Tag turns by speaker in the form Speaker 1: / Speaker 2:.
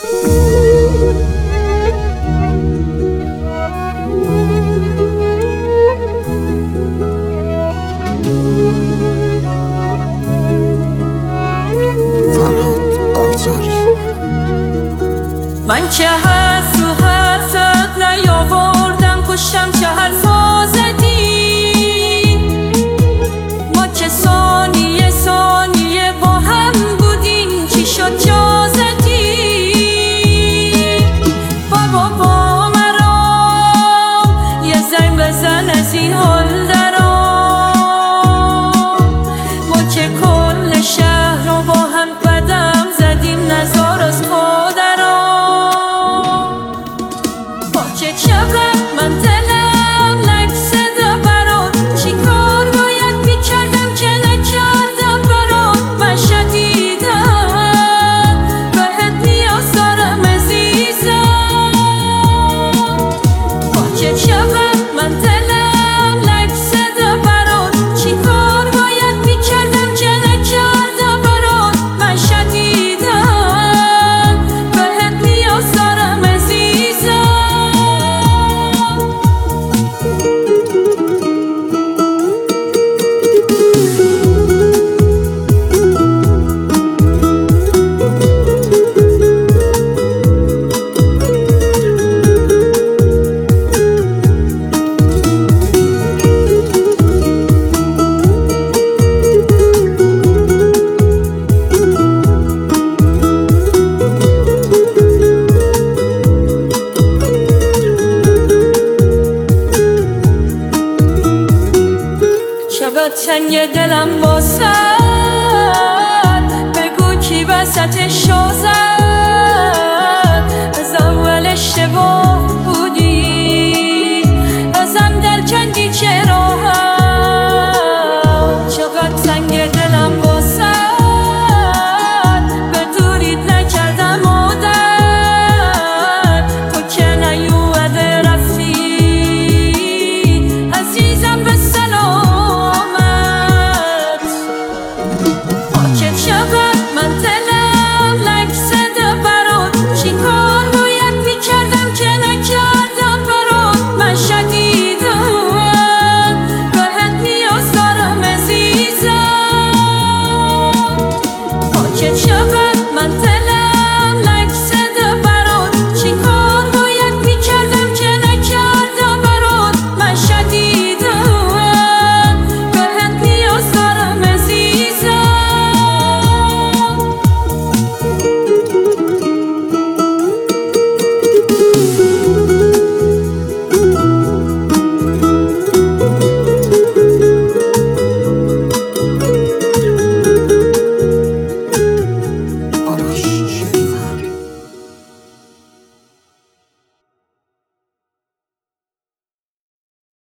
Speaker 1: من که حرف تو حرفت نیاوردم پشتم چه حرفا زدی، ما که ثانیه ثانیه با هم بودیم چی شد جا زدی. بابا مرام یه زنگ بزن از این حال درام، ما که کل شهر رو با هم قدم زدیم نزار از من دلم لرزیده برات، چی کار باید میکردم که نکردم برات. من شدیدم بهت نیاز دارم عزیزم، با چه شبم من دلم لرزیده برات، چی کار باید میکردم که نکردم برات. من شدیدم بهت نیاز دارم عزیزم. شبت تنگ دلم باسد، بگو کی وسط شازد.